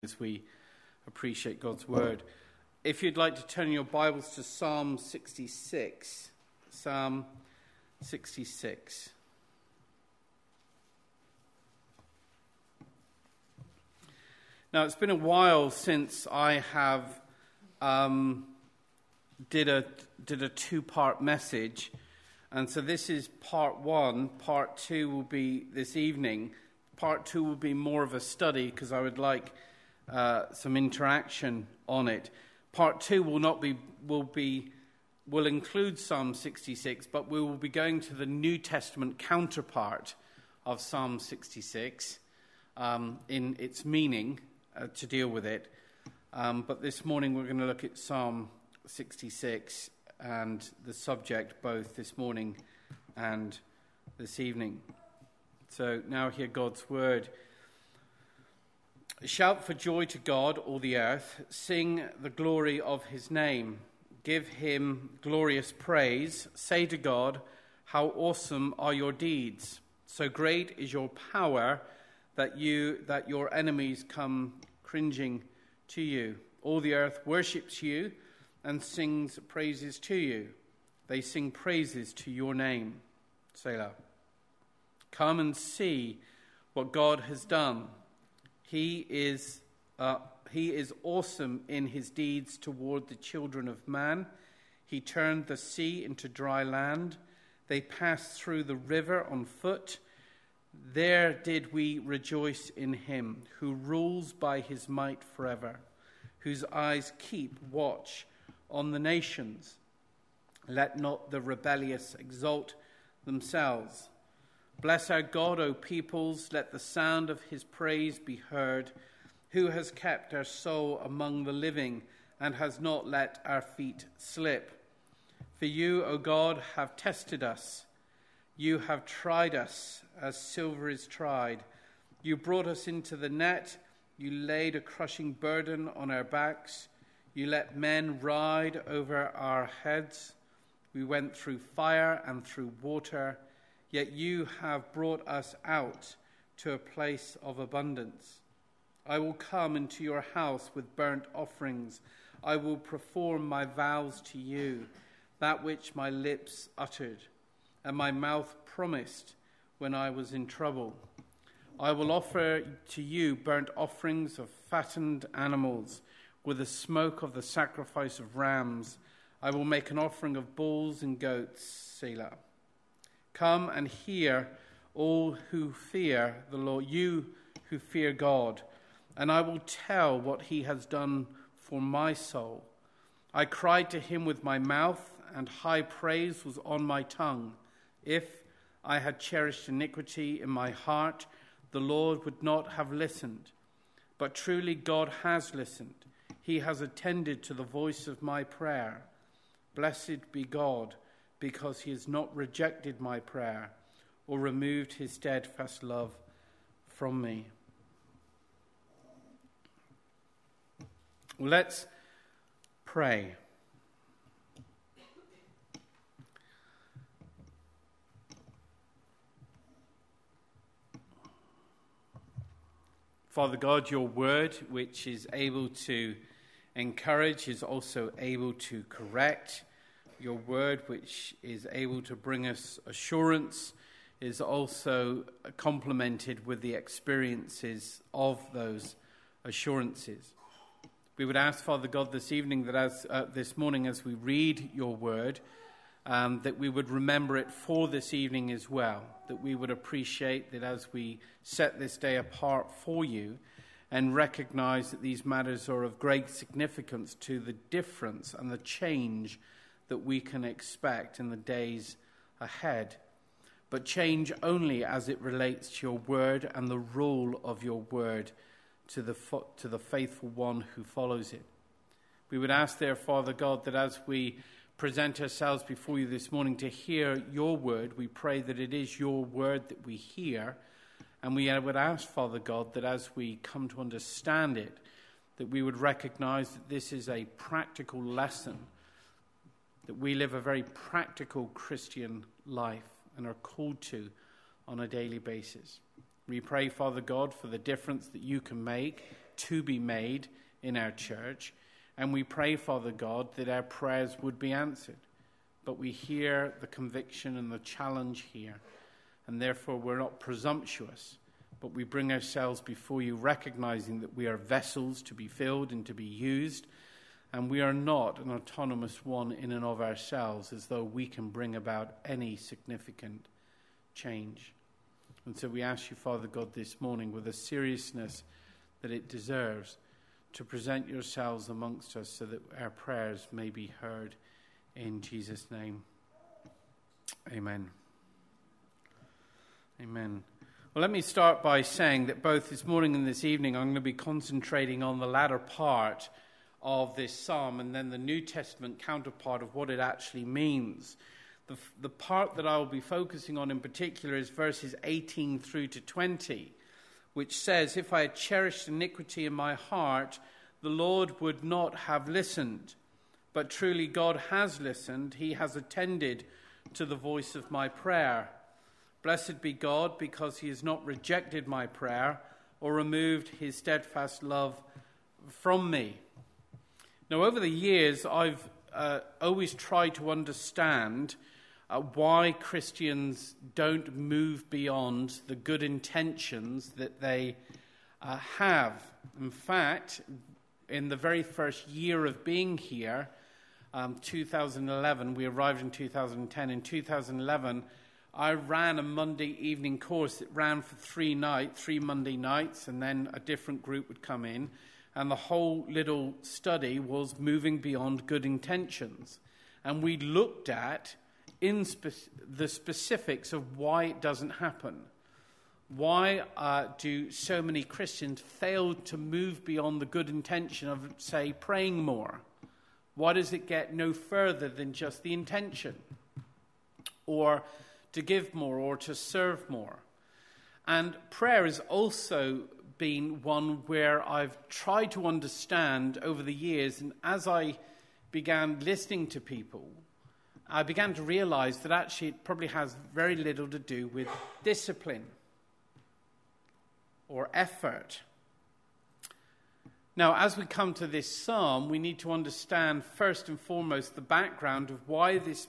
as we appreciate God's word. If you'd like to turn your Bibles to Psalm 66. Psalm 66. Now, it's been a while since I have did a two-part message, and so this is part one. Part two will be this evening. Part two will be more of a study because I would like some interaction on it. Part two will include Psalm 66, but we will be going to the New Testament counterpart of Psalm 66 in its meaning to deal with it. But this morning we're going to look at Psalm 66 and the subject both this morning and this evening. So now hear God's word. Shout for joy to God, all the earth. Sing the glory of his name. Give him glorious praise. Say to God, how awesome are your deeds. So great is your power that your enemies come cringing to you. All the earth worships you and sings praises to you. They sing praises to your name. Selah. Come and see what God has done. He is awesome in his deeds toward the children of man. He turned the sea into dry land. They passed through the river on foot. There did we rejoice in him, who rules by his might forever, whose eyes keep watch on the nations. Let not the rebellious exalt themselves. Bless our God, O peoples, let the sound of his praise be heard, who has kept our soul among the living and has not let our feet slip. For you, O God, have tested us. You have tried us as silver is tried. You brought us into the net. You laid a crushing burden on our backs. You let men ride over our heads. We went through fire and through water, yet you have brought us out to a place of abundance. I will come into your house with burnt offerings. I will perform my vows to you, that which my lips uttered, and my mouth promised when I was in trouble. I will offer to you burnt offerings of fattened animals, with the smoke of the sacrifice of rams. I will make an offering of bulls and goats. Selah. Come and hear, all who fear the Lord, you who fear God, and I will tell what he has done for my soul. I cried to him with my mouth, and high praise was on my tongue. If I had cherished iniquity in my heart, the Lord would not have listened. But truly God has listened. He has attended to the voice of my prayer. Blessed be God, because he has not rejected my prayer or removed his steadfast love from me. Let's pray. Father God, your word, which is able to encourage, is also able to correct. Your word, which is able to bring us assurance, is also complemented with the experiences of those assurances. We would ask, Father God, this evening, that this morning as we read your word, that we would remember it for this evening as well, that we would appreciate that as we set this day apart for you and recognize that these matters are of great significance to the difference and the change that we can expect in the days ahead, but change only as it relates to your word and the rule of your word to the faithful one who follows it. We would ask there, Father God, that as we present ourselves before you this morning to hear your word, we pray that it is your word that we hear, and we would ask, Father God, that as we come to understand it, that we would recognize that this is a practical lesson, that we live a very practical Christian life and are called to on a daily basis. We pray, Father God, for the difference that you can make to be made in our church. And we pray, Father God, that our prayers would be answered. But we hear the conviction and the challenge here. And therefore we're not presumptuous, but we bring ourselves before you, recognizing that we are vessels to be filled and to be used. And we are not an autonomous one in and of ourselves, as though we can bring about any significant change. And so we ask you, Father God, this morning, with a seriousness that it deserves, to present yourselves amongst us so that our prayers may be heard in Jesus' name. Amen. Amen. Well, let me start by saying that both this morning and this evening I'm going to be concentrating on the latter part of this psalm and then the New Testament counterpart of what it actually means. The part that I will be focusing on in particular is verses 18 through to 20, which says, "If I had cherished iniquity in my heart, the Lord would not have listened. But truly God has listened. He has attended to the voice of my prayer. Blessed be God, because he has not rejected my prayer or removed his steadfast love from me." Now, over the years, I've always tried to understand why Christians don't move beyond the good intentions that they have. In fact, in the very first year of being here, 2011, we arrived in 2010. In 2011, I ran a Monday evening course that ran for 3 Monday nights, and then a different group would come in. And the whole little study was moving beyond good intentions. And we looked at the specifics of why it doesn't happen. Why do so many Christians fail to move beyond the good intention of, say, praying more? Why does it get no further than just the intention? Or to give more, or to serve more? And prayer has also been one where I've tried to understand over the years, and as I began listening to people, I began to realize that actually it probably has very little to do with discipline or effort. Now, as we come to this psalm, we need to understand first and foremost the background of why this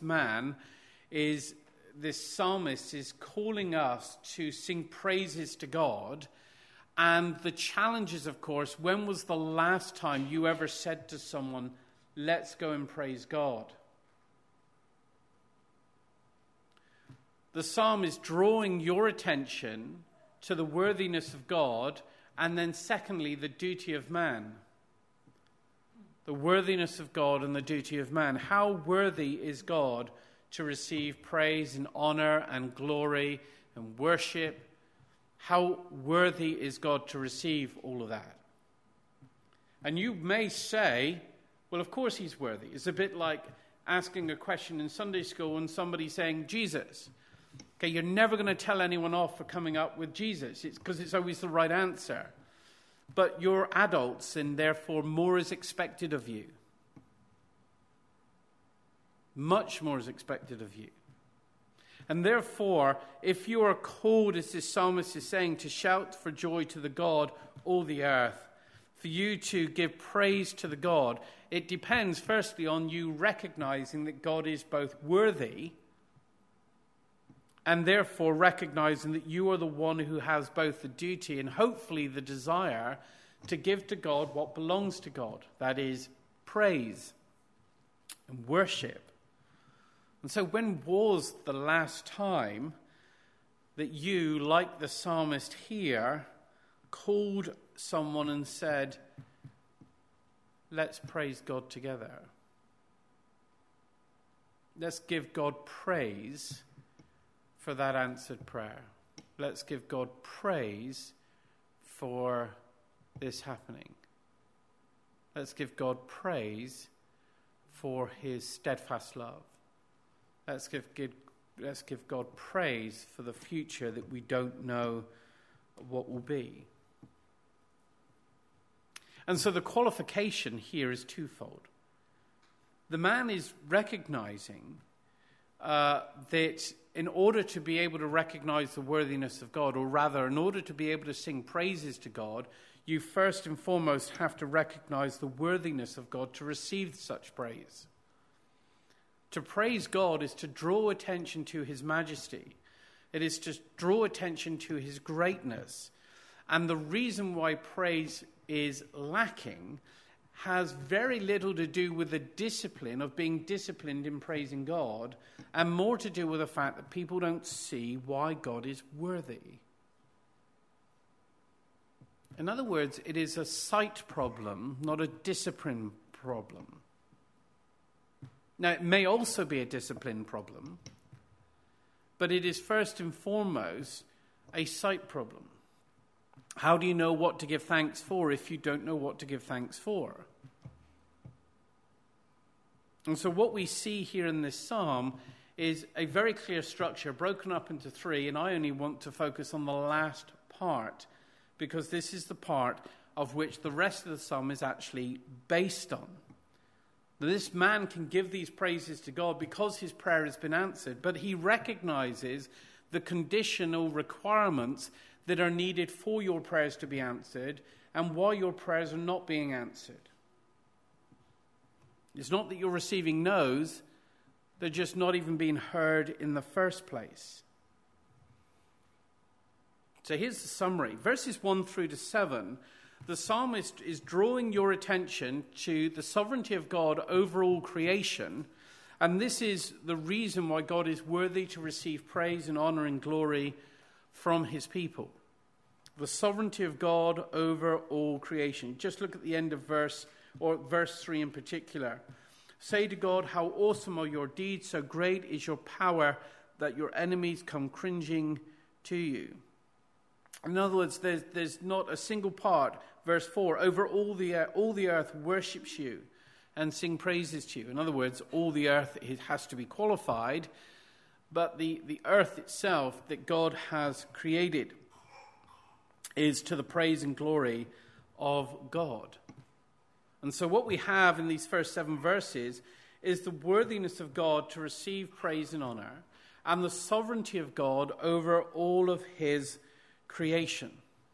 psalmist is calling us to sing praises to God. And the challenge is, of course, when was the last time you ever said to someone, "Let's go and praise God"? The psalm is drawing your attention to the worthiness of God, and then secondly, the duty of man. The worthiness of God and the duty of man. How worthy is God to receive praise and honor and glory and worship? How worthy is God to receive all of that? And you may say, well, of course he's worthy. It's a bit like asking a question in Sunday school and somebody saying, "Jesus." Okay, you're never going to tell anyone off for coming up with Jesus. It's because it's always the right answer. But you're adults, and therefore more is expected of you. Much more is expected of you. And therefore, if you are called, as this psalmist is saying, to shout for joy to the God, all the earth, for you to give praise to the God, it depends firstly on you recognizing that God is both worthy and therefore recognizing that you are the one who has both the duty and hopefully the desire to give to God what belongs to God. That is praise and worship. And so when was the last time that you, like the psalmist here, called someone and said, "Let's praise God together"? Let's give God praise for that answered prayer. Let's give God praise for this happening. Let's give God praise for his steadfast love. Let's give God praise for the future that we don't know what will be. And so the qualification here is twofold. The man is recognizing that in order to be able to recognize the worthiness of God, or rather, in order to be able to sing praises to God, you first and foremost have to recognize the worthiness of God to receive such praise. To praise God is to draw attention to his majesty. It is to draw attention to his greatness. And the reason why praise is lacking has very little to do with the discipline of being disciplined in praising God, and more to do with the fact that people don't see why God is worthy. In other words, it is a sight problem, not a discipline problem. Now, it may also be a discipline problem, but it is first and foremost a sight problem. How do you know what to give thanks for if you don't know what to give thanks for? And so what we see here in this psalm is a very clear structure broken up into three, and I only want to focus on the last part because this is the part of which the rest of the psalm is actually based on. This man can give these praises to God because his prayer has been answered, but he recognizes the conditional requirements that are needed for your prayers to be answered and why your prayers are not being answered. It's not that you're receiving no's, they're just not even being heard in the first place. So here's the summary. Verses 1 through to 7, the psalmist is drawing your attention to the sovereignty of God over all creation, and this is the reason why God is worthy to receive praise and honor and glory from his people. The sovereignty of God over all creation. Just look at the end of verse 3 in particular. Say to God, how awesome are your deeds, so great is your power that your enemies come cringing to you. In other words, there's not a single part, verse 4, over all the earth worships you and sing praises to you. In other words, all the earth it has to be qualified, but the earth itself that God has created is to the praise and glory of God. And so what we have in these first 7 verses is the worthiness of God to receive praise and honor and the sovereignty of God over all of his creation.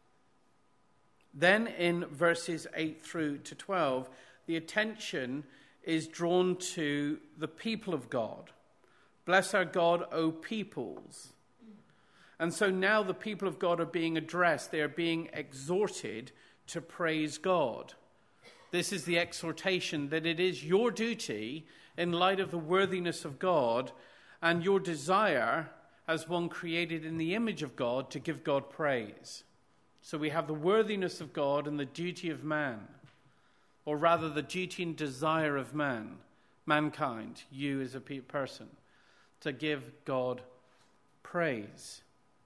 Then in verses 8 through to 12, the attention is drawn to the people of God. Bless our God, O peoples. And so now the people of God are being addressed. They are being exhorted to praise God. This is the exhortation that it is your duty, in light of the worthiness of God and your desire as one created in the image of God, to give God praise. So we have the worthiness of God and the duty of man, or rather the duty and desire of mankind, you as a person, to give God praise.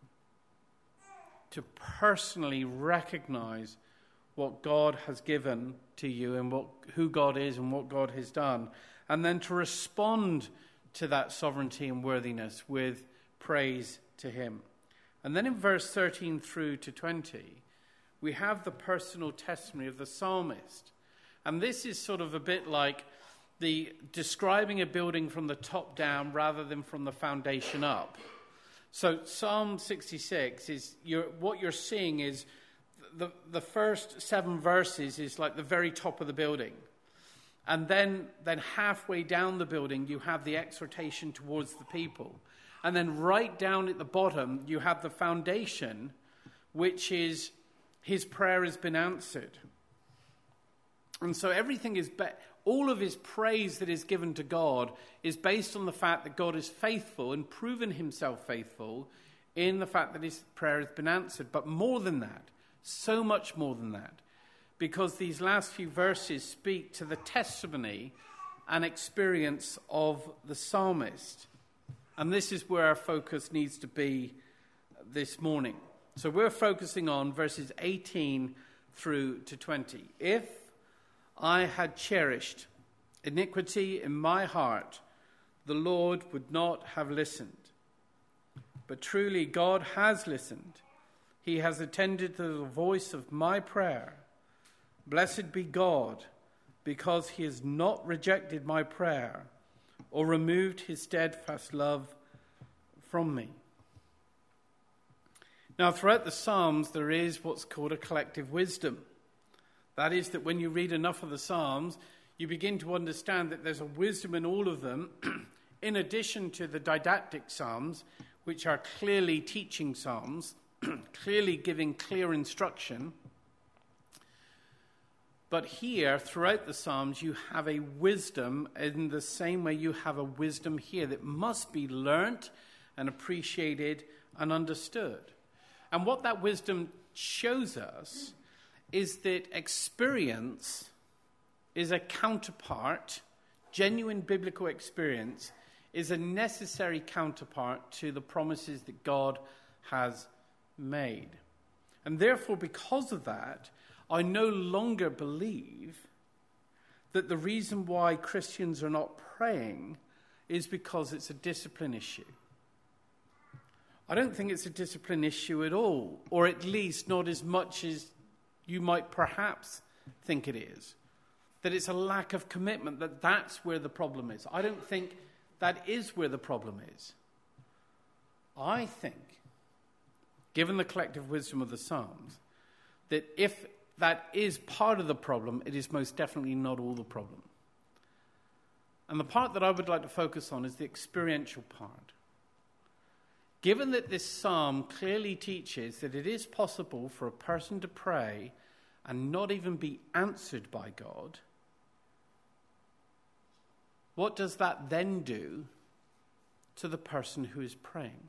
To personally recognize what God has given to you and who God is and what God has done, and then to respond to that sovereignty and worthiness with praise to him. And then in verse 13 through to 20, we have the personal testimony of the psalmist. And this is sort of a bit like the describing a building from the top down rather than from the foundation up. So Psalm 66 is what you're seeing is the first 7 verses is like the very top of the building. And then halfway down the building, you have the exhortation towards the people. And then right down at the bottom, you have the foundation, which is his prayer has been answered. And so everything is, all of his praise that is given to God is based on the fact that God is faithful and proven himself faithful in the fact that his prayer has been answered. But more than that, so much more than that, because these last few verses speak to the testimony and experience of the psalmist. And this is where our focus needs to be this morning. So we're focusing on verses 18 through to 20. If I had cherished iniquity in my heart, the Lord would not have listened. But truly God has listened. He has attended to the voice of my prayer. Blessed be God, because he has not rejected my prayer or removed his steadfast love from me. Now, throughout the Psalms, there is what's called a collective wisdom. That is, that when you read enough of the Psalms, you begin to understand that there's a wisdom in all of them, in addition to the didactic Psalms, which are clearly teaching Psalms, clearly giving clear instruction. But here, throughout the Psalms, you have a wisdom in the same way you have a wisdom here that must be learnt and appreciated and understood. And what that wisdom shows us is that experience is a counterpart, genuine biblical experience is a necessary counterpart to the promises that God has made. And therefore, because of that, I no longer believe that the reason why Christians are not praying is because it's a discipline issue. I don't think it's a discipline issue at all, or at least not as much as you might perhaps think it is. That it's a lack of commitment, that's where the problem is. I don't think that is where the problem is. I think, given the collective wisdom of the Psalms, that if that is part of the problem, it is most definitely not all the problem. And the part that I would like to focus on is the experiential part. Given that this psalm clearly teaches that it is possible for a person to pray and not even be answered by God, what does that then do to the person who is praying?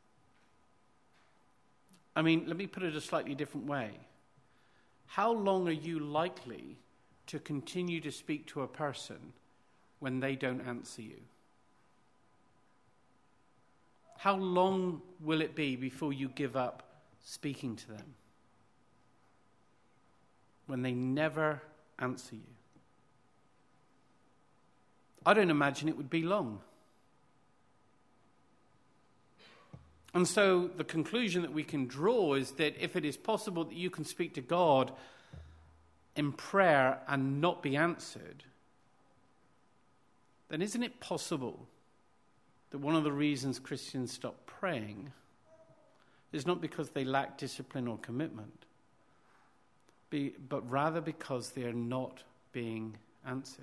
I mean, let me put it a slightly different way. How long are you likely to continue to speak to a person when they don't answer you? How long will it be before you give up speaking to them when they never answer you? I don't imagine it would be long. And so the conclusion that we can draw is that if it is possible that you can speak to God in prayer and not be answered, then isn't it possible that one of the reasons Christians stop praying is not because they lack discipline or commitment, but rather because they are not being answered?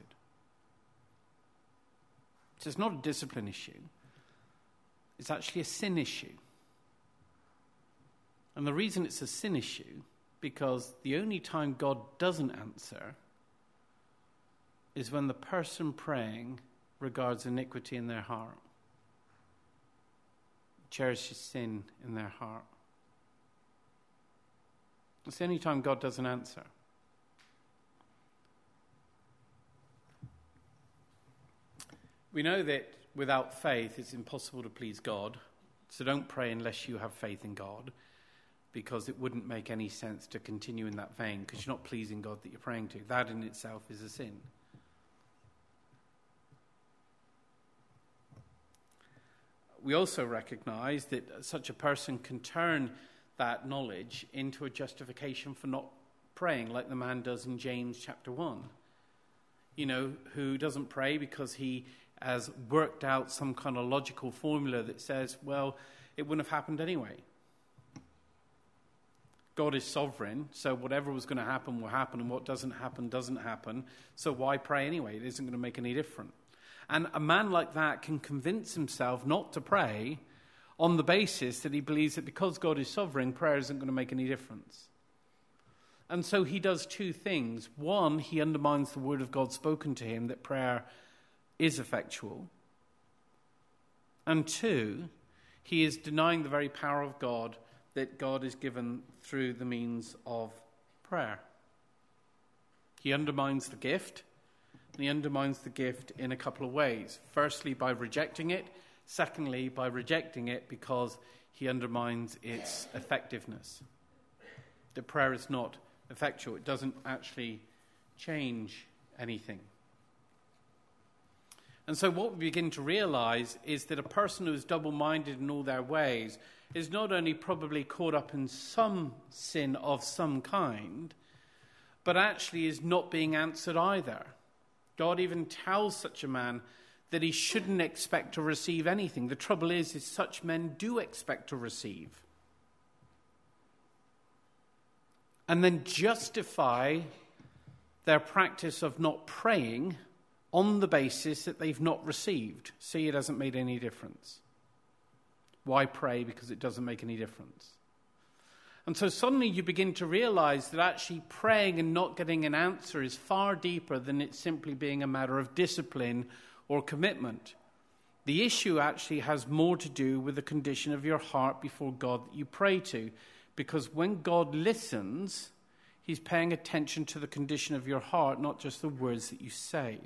So it's not a discipline issue. It's actually a sin issue. And the reason it's a sin issue, because the only time God doesn't answer is when the person praying regards iniquity in their heart, cherishes sin in their heart. It's the only time God doesn't answer. We know that without faith, it's impossible to please God. So don't pray unless you have faith in God, because it wouldn't make any sense to continue in that vein, because you're not pleasing God that you're praying to. That in itself is a sin. We also recognize that such a person can turn that knowledge into a justification for not praying, like the man does in James chapter 1. Who doesn't pray because he has worked out some kind of logical formula that says, well, it wouldn't have happened anyway. God is sovereign, so whatever was going to happen will happen, and what doesn't happen, so why pray anyway? It isn't going to make any difference. And a man like that can convince himself not to pray on the basis that he believes that because God is sovereign, prayer isn't going to make any difference. And so he does two things. One, he undermines the word of God spoken to him, that prayer is effectual. And two, he is denying the very power of God that God is given through the means of prayer. He undermines the gift, and he undermines the gift in a couple of ways. Firstly, by rejecting it. Secondly, by rejecting it because he undermines its effectiveness. The prayer is not effectual. It doesn't actually change anything. And so what we begin to realize is that a person who is double-minded in all their ways is not only probably caught up in some sin of some kind, but actually is not being answered either. God even tells such a man that he shouldn't expect to receive anything. The trouble is such men do expect to receive. And then justify their practice of not praying on the basis that they've not received. See, it hasn't made any difference. Why pray? Because it doesn't make any difference. And so suddenly you begin to realize that actually praying and not getting an answer is far deeper than it simply being a matter of discipline or commitment. The issue actually has more to do with the condition of your heart before God that you pray to. Because when God listens, he's paying attention to the condition of your heart, not just the words that you say.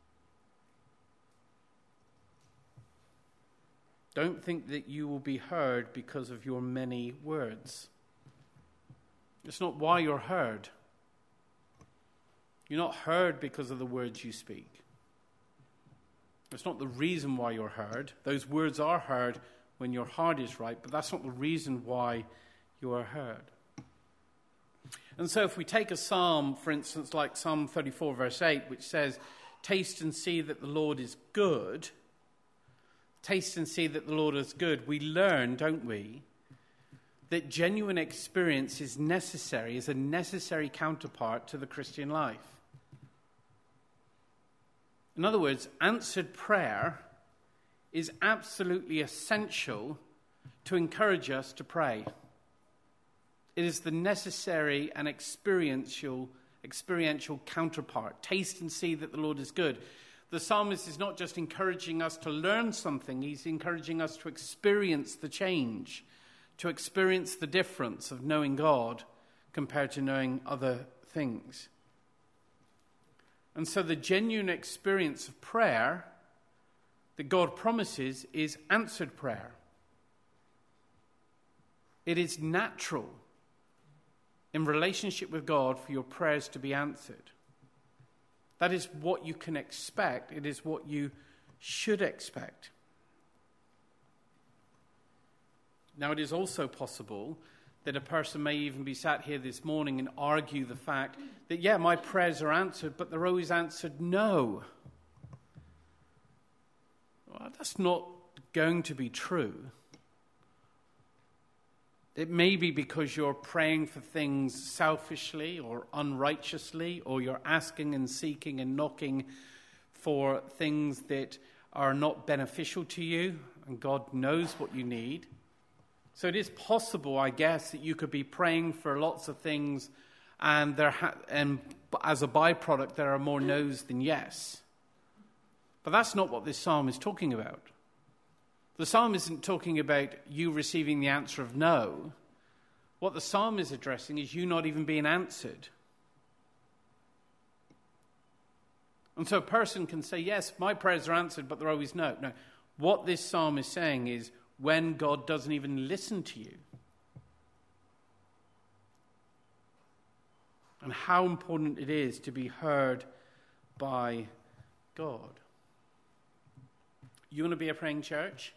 Don't think that you will be heard because of your many words. It's not why you're heard. You're not heard because of the words you speak. It's not the reason why you're heard. Those words are heard when your heart is right, but that's not the reason why you are heard. And so if we take a psalm, for instance, like Psalm 34, verse 8, which says, taste and see that the Lord is good. Taste and see that the Lord is good. We learn, don't we, that genuine experience is necessary, is a necessary counterpart to the Christian life. In other words, answered prayer is absolutely essential to encourage us to pray. It is the necessary and experiential counterpart. Taste and see that the Lord is good. The psalmist is not just encouraging us to learn something, he's encouraging us to experience the change, to experience the difference of knowing God compared to knowing other things. And so the genuine experience of prayer that God promises is answered prayer. It is natural in relationship with God for your prayers to be answered. That is what you can expect. It is what you should expect. Now, it is also possible that a person may even be sat here this morning and argue the fact that, yeah, my prayers are answered, but they're always answered no. Well, that's not going to be true. It may be because you're praying for things selfishly or unrighteously, or you're asking and seeking and knocking for things that are not beneficial to you, and God knows what you need. So it is possible, I guess, that you could be praying for lots of things, and as a byproduct, there are more no's than yes. But that's not what this psalm is talking about. The psalm isn't talking about you receiving the answer of no. What the psalm is addressing is you not even being answered. And so a person can say, yes, my prayers are answered, but they're always no. No. What this psalm is saying is when God doesn't even listen to you. And how important it is to be heard by God. You want to be a praying church?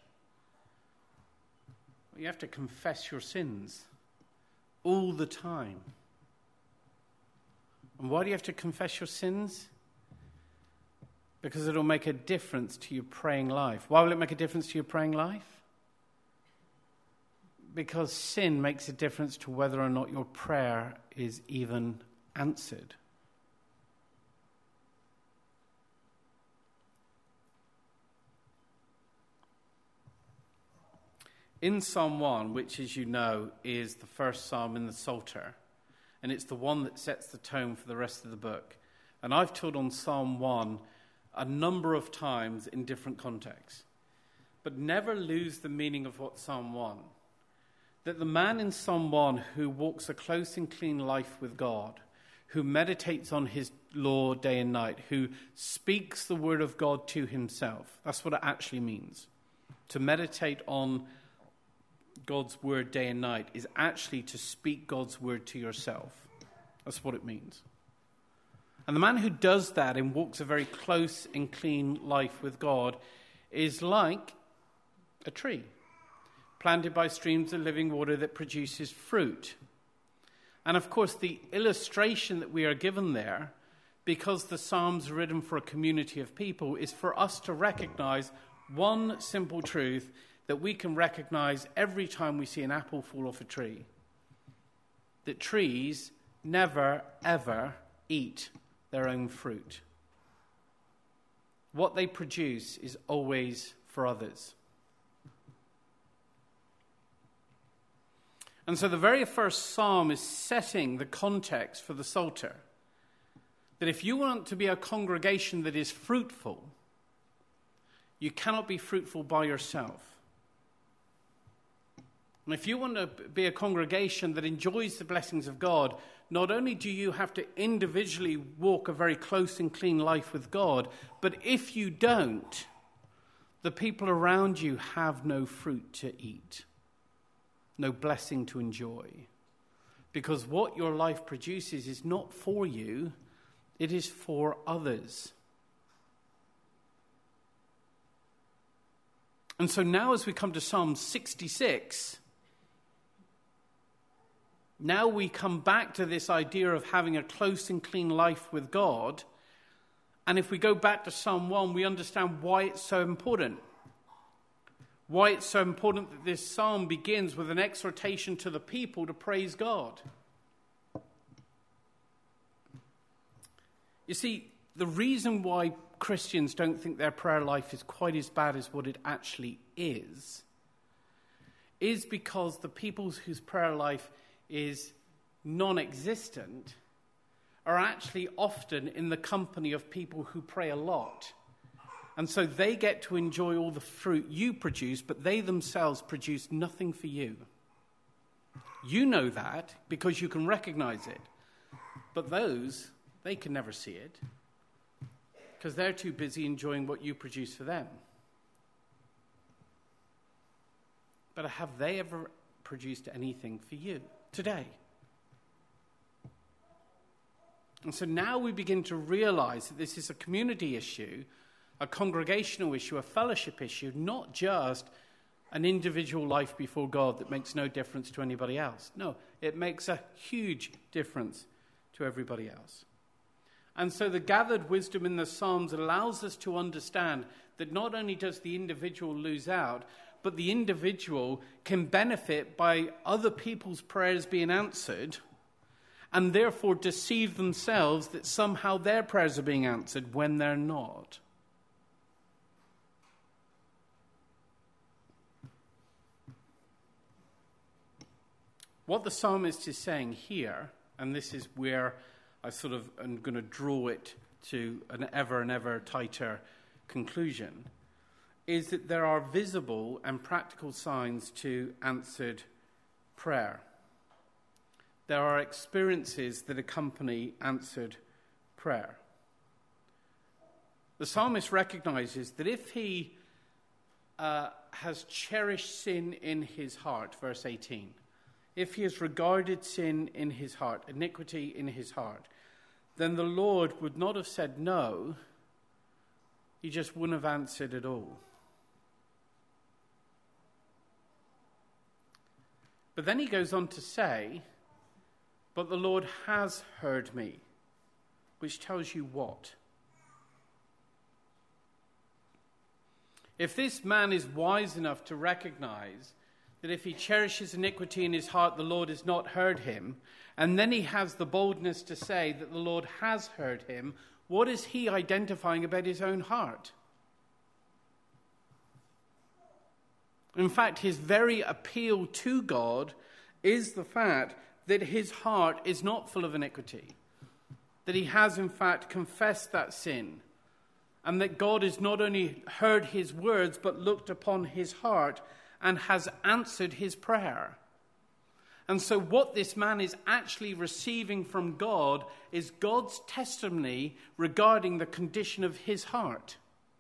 You have to confess your sins all the time. And why do you have to confess your sins? Because it'll make a difference to your praying life. Why will it make a difference to your praying life? Because sin makes a difference to whether or not your prayer is even answered. In Psalm 1, which, as you know, is the first psalm in the Psalter, and it's the one that sets the tone for the rest of the book. And I've taught on Psalm 1 a number of times in different contexts. But never lose the meaning of what Psalm 1. That the man in Psalm 1 who walks a close and clean life with God, who meditates on his law day and night, who speaks the word of God to himself. That's what it actually means. To meditate on God's word day and night is actually to speak God's word to yourself. That's what it means. And the man who does that and walks a very close and clean life with God is like a tree planted by streams of living water that produces fruit. And of course, the illustration that we are given there, because the Psalms are written for a community of people, is for us to recognize one simple truth that we can recognize every time we see an apple fall off a tree. That trees never, ever eat their own fruit. What they produce is always for others. And so the very first psalm is setting the context for the Psalter. That if you want to be a congregation that is fruitful, you cannot be fruitful by yourself. And if you want to be a congregation that enjoys the blessings of God, not only do you have to individually walk a very close and clean life with God, but if you don't, the people around you have no fruit to eat, no blessing to enjoy. Because what your life produces is not for you, it is for others. And so now as we come to Psalm 66, now we come back to this idea of having a close and clean life with God. And if we go back to Psalm 1, we understand why it's so important. Why it's so important that this psalm begins with an exhortation to the people to praise God. You see, the reason why Christians don't think their prayer life is quite as bad as what it actually is because the people whose prayer life is non-existent are actually often in the company of people who pray a lot. And so they get to enjoy all the fruit you produce, but they themselves produce nothing for you. You know that because you can recognize it. But those, they can never see it because they're too busy enjoying what you produce for them. But have they ever produced anything for you today? And so now we begin to realize that this is a community issue, a congregational issue, a fellowship issue, not just an individual life before God that makes no difference to anybody else. No, it makes a huge difference to everybody else. And so the gathered wisdom in the Psalms allows us to understand that not only does the individual lose out, but the individual can benefit by other people's prayers being answered and therefore deceive themselves that somehow their prayers are being answered when they're not. What the psalmist is saying here, and this is where I sort of am going to draw it to an ever and ever tighter conclusion, is that there are visible and practical signs to answered prayer. There are experiences that accompany answered prayer. The psalmist recognizes that if he has cherished sin in his heart, verse 18, if he has regarded sin in his heart, iniquity in his heart, then the Lord would not have said no, he just wouldn't have answered at all. But then he goes on to say, but the Lord has heard me, which tells you what? If this man is wise enough to recognize that if he cherishes iniquity in his heart, the Lord has not heard him, and then he has the boldness to say that the Lord has heard him, what is he identifying about his own heart? In fact, his very appeal to God is the fact that his heart is not full of iniquity, that he has in fact confessed that sin, and that God has not only heard his words but looked upon his heart and has answered his prayer. And so what this man is actually receiving from God is God's testimony regarding the condition of his heart.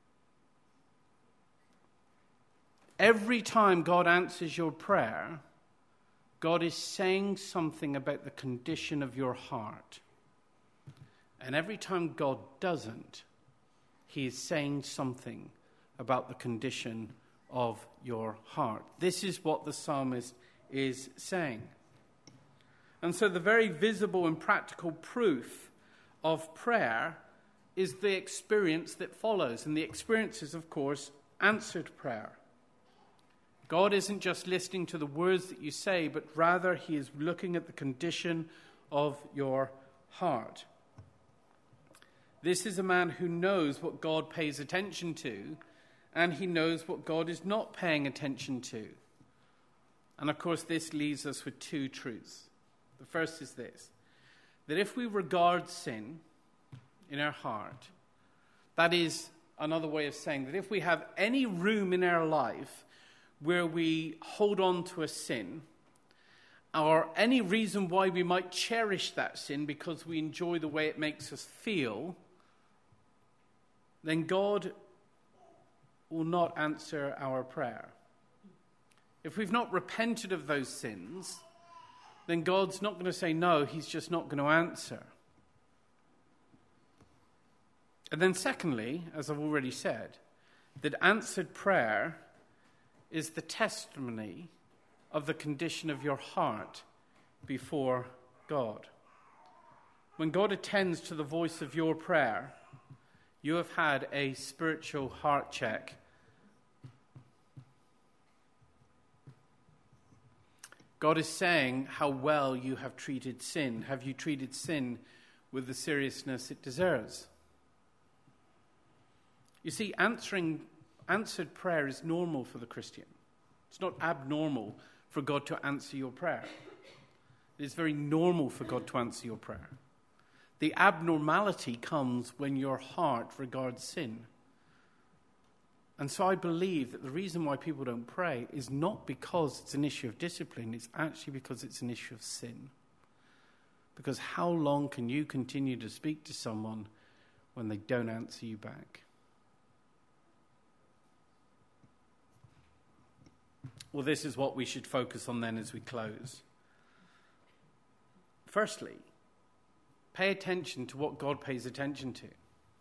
Every time God answers your prayer, God is saying something about the condition of your heart. And every time God doesn't, he is saying something about the condition of your heart. This is what the psalmist is saying. And so the very visible and practical proof of prayer is the experience that follows. And the experience is, of course, answered prayer. God isn't just listening to the words that you say, but rather he is looking at the condition of your heart. This is a man who knows what God pays attention to, and he knows what God is not paying attention to. And of course, this leaves us with two truths. The first is this, that if we regard sin in our heart, that is another way of saying that if we have any room in our life where we hold on to a sin, or any reason why we might cherish that sin because we enjoy the way it makes us feel, then God will not answer our prayer. If we've not repented of those sins, then God's not going to say no, he's just not going to answer. And then secondly, as I've already said, that answered prayer is the testimony of the condition of your heart before God. When God attends to the voice of your prayer, you have had a spiritual heart check. God is saying how well you have treated sin. Have you treated sin with the seriousness it deserves? You see, answered prayer is normal for the Christian. It's not abnormal for God to answer your prayer. It is very normal for God to answer your prayer. The abnormality comes when your heart regards sin. And so I believe that the reason why people don't pray is not because it's an issue of discipline, it's actually because it's an issue of sin. Because how long can you continue to speak to someone when they don't answer you back? Well, this is what we should focus on then as we close. Firstly, pay attention to what God pays attention to.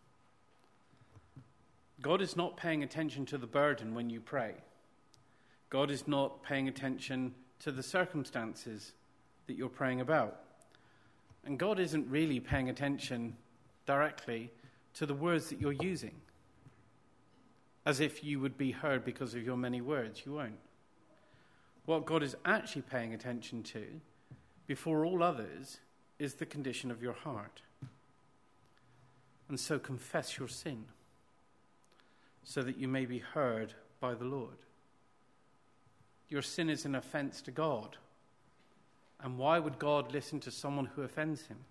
God is not paying attention to the burden when you pray. God is not paying attention to the circumstances that you're praying about. And God isn't really paying attention directly to the words that you're using. As if you would be heard because of your many words. You won't. What God is actually paying attention to, before all others, is the condition of your heart. And so confess your sin, so that you may be heard by the Lord. Your sin is an offense to God. And why would God listen to someone who offends him?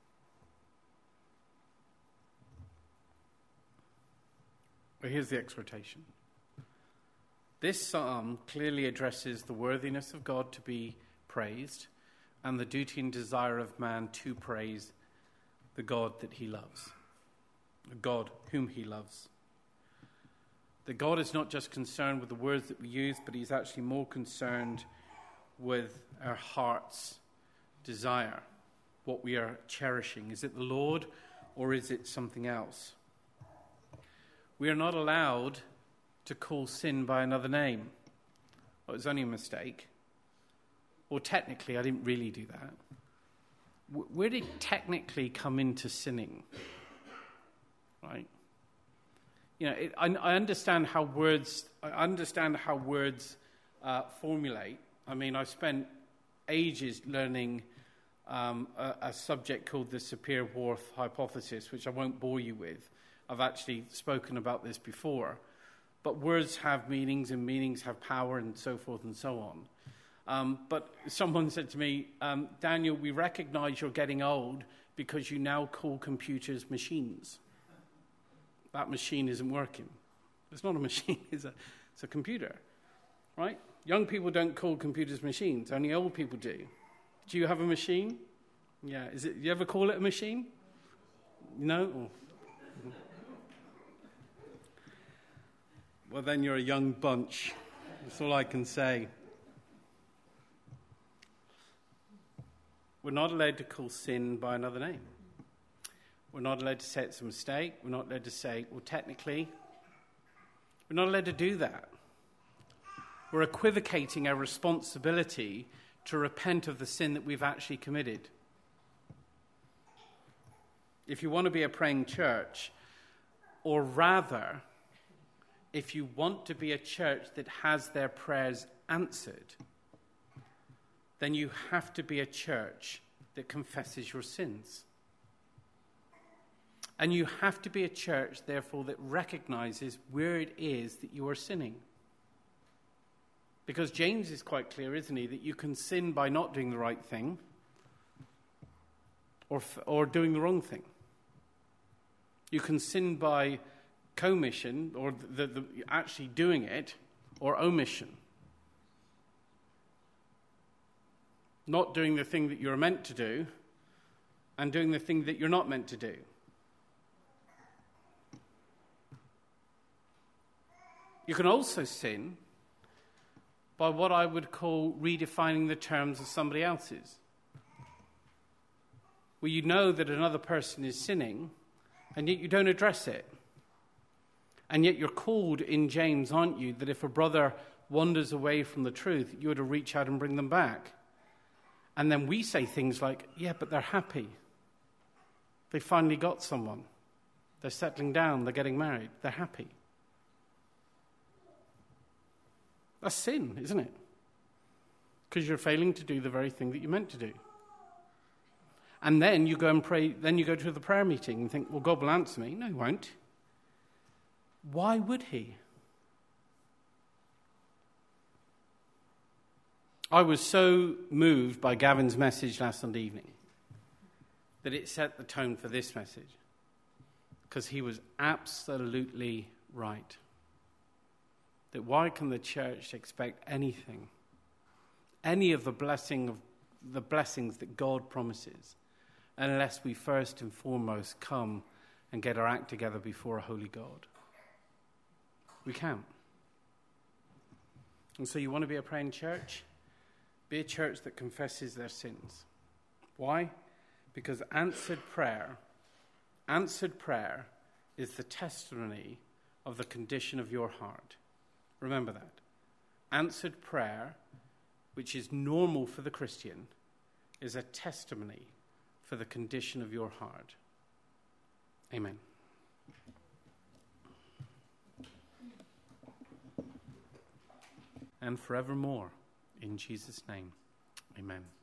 Well, here's the exhortation. This psalm clearly addresses the worthiness of God to be praised and the duty and desire of man to praise the God that he loves, the God whom he loves. That God is not just concerned with the words that we use, but he's actually more concerned with our heart's desire, what we are cherishing. Is it the Lord or is it something else? We are not allowed to call sin by another name. Well, it was only a mistake. Or technically, I didn't really do that. Where did technically come into sinning? Right? You know, I understand how words. Formulate. I mean, I spent ages learning a subject called the Sapir-Whorf hypothesis, which I won't bore you with. I've actually spoken about this before. But words have meanings, and meanings have power, and so forth and so on. But someone said to me, Daniel, we recognize you're getting old because you now call computers machines. That machine isn't working. It's not a machine, it's a computer, right? Young people don't call computers machines, only old people do. Do you have a machine? Yeah, you ever call it a machine? No? Oh. Well, then you're a young bunch. That's all I can say. We're not allowed to call sin by another name. We're not allowed to say it's a mistake. We're not allowed to say, well, technically. We're not allowed to do that. We're equivocating our responsibility to repent of the sin that we've actually committed. If you want to be a praying church, or rather, if you want to be a church that has their prayers answered, then you have to be a church that confesses your sins. And you have to be a church, therefore, that recognizes where it is that you are sinning. Because James is quite clear, isn't he, that you can sin by not doing the right thing or doing the wrong thing. You can sin by commission, or the actually doing it, or omission. Not doing the thing that you're meant to do and doing the thing that you're not meant to do. You can also sin by what I would call redefining the terms of somebody else's. Where you know that another person is sinning, and yet you don't address it. And yet you're called in James, aren't you, that if a brother wanders away from the truth, you're to reach out and bring them back. And then we say things like, yeah, but they're happy. They finally got someone. They're settling down. They're getting married. They're happy. That's sin, isn't it? Because you're failing to do the very thing that you're meant to do. And then you go and pray, then you go to the prayer meeting and think, well, God will answer me. No, he won't. Why would he? I was so moved by Gavin's message last Sunday evening that it set the tone for this message. Because he was absolutely right. That why can the church expect anything, any of the blessings that God promises, unless we first and foremost come and get our act together before a holy God? We can't. And so you want to be a praying church? Be a church that confesses their sins. Why? Because answered prayer is the testimony of the condition of your heart. Remember that. Answered prayer, which is normal for the Christian, is a testimony for the condition of your heart. Amen. And forevermore, in Jesus' name, amen.